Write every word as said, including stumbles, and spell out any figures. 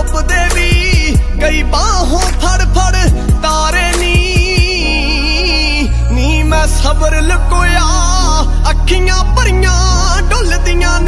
डुबदे भी कई बाहों फड़ फड़ तारे नी नी मैं सबर लुकोया अखियां भरियां